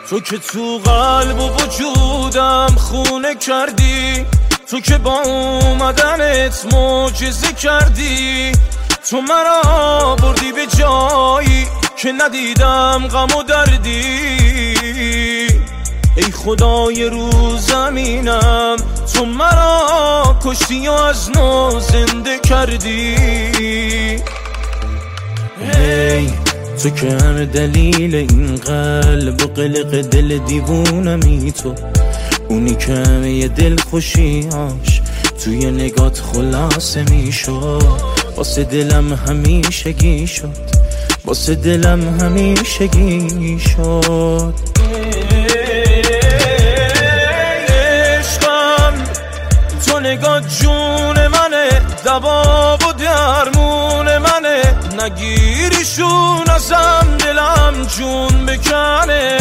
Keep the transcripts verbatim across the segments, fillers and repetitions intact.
تو که تو قلب و وجودم خونه کردی، تو که با اومدنت معجزه کردی، تو مرا بردی به جایی که ندیدم غم و دردی. ای خدای رو زمینم، تو مرا کشتی و از نو زنده کردی. هی تو که هر دلیل این قلب و قلق دل دیوونمی، تو اونی که همه دل خوشیاش توی نگات خلاصه میشد. واسه دلم همیشگی شد، واسه دلم همیشگی شد. عشقم تو نگات جون منه، دوا و درمون منه، نگیریشون ازم دلم جون بکنه.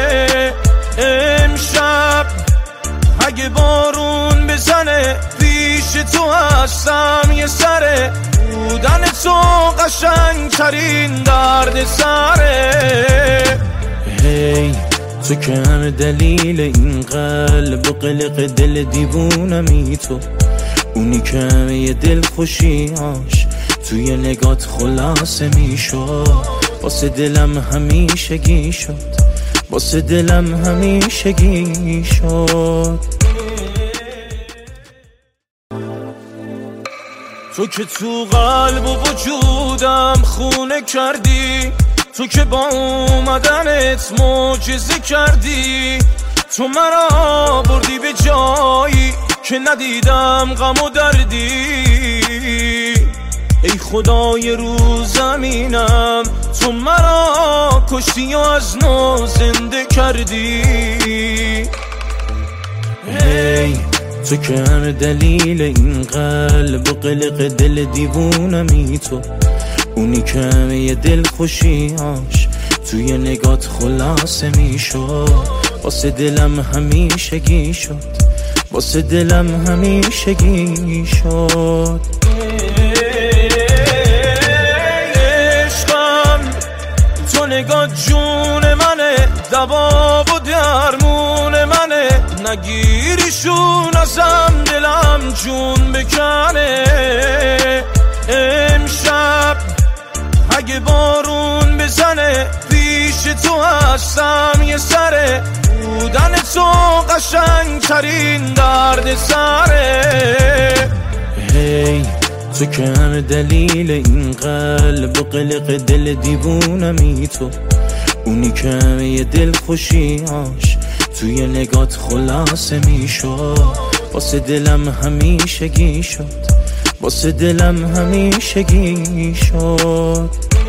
امشب اگه بارون بزنه پیش تو هستم یه سره، بودن تو قشنگ ترین درد سره. هی تو که هر دلیل این قلب و قلق دل دیوونمی، تو اونی که همه دل خوشیاش توی نگات خلاصه میشد. واسه دلم همیشگی شد، واسه دلم همیشگی شد. تو که تو قلب و وجودم خونه کردی، تو که با اومدنت معجزه کردی، تو مرا بردی به جایی که ندیدم غم و دردی. ای خدای رو زمینم، تو مرا کشتی و از نو زنده کردی. هی تو که هر دلیل این قلب و قلق دل دیوونمی، تو اونی که همه دل خوشیاش توی نگات خلاصه میشد. واسه دلم همیشگی شد، واسه دلم همیشگی شد. عشقم تو نگات جون منه، دوا و درمون منه، نگیریشون ازم دلم جون بکنه. امشب اگه بارون بزنه پیش تو هستم یه سره، بودن تو قشنگ ترین درد سره. هی تو که هر دلیل این قلب و قلق دل دیوونمی، تو اونی که همه دل خوشیاش توی نگات خلاصه میشد. واسه دلم همیشگی شد، واسه دلم همیشگی شد.